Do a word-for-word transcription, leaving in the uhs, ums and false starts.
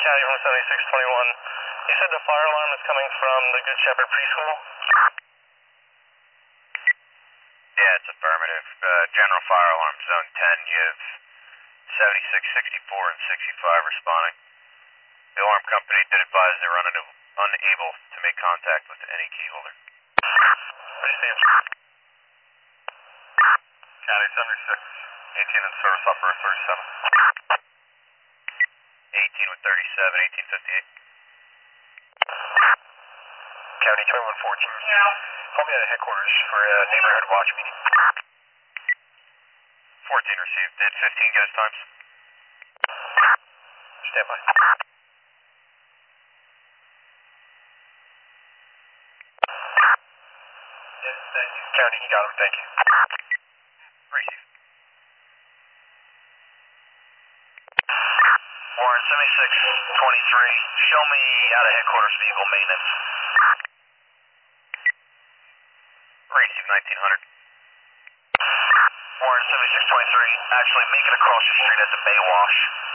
County from seventy-six twenty-one. You said the fire alarm is coming from the Good Shepherd Preschool? Yeah, it's affirmative. Uh, general fire alarm, zone ten. You have seventy-six sixty-four and sixty-five responding. The alarm company did advise they were un unable to make contact with any key holder. Understand. County seventy-six, eighteen in service, operator thirty-seven. eighteen with thirty-seven, eighteen fifty-eight. County twenty-one fourteen. Yeah. Call me out of headquarters for a neighborhood watch meeting. fourteen received. Did fifteen get his times? Stand by. Yes, thank you. County, you got him. Thank you. Received. Warren, seventy-six twenty-three. Show me out of headquarters vehicle maintenance. Received nineteen hundred. Warren, seventy-six twenty-three. Actually, make it across the street at the Bay Wash.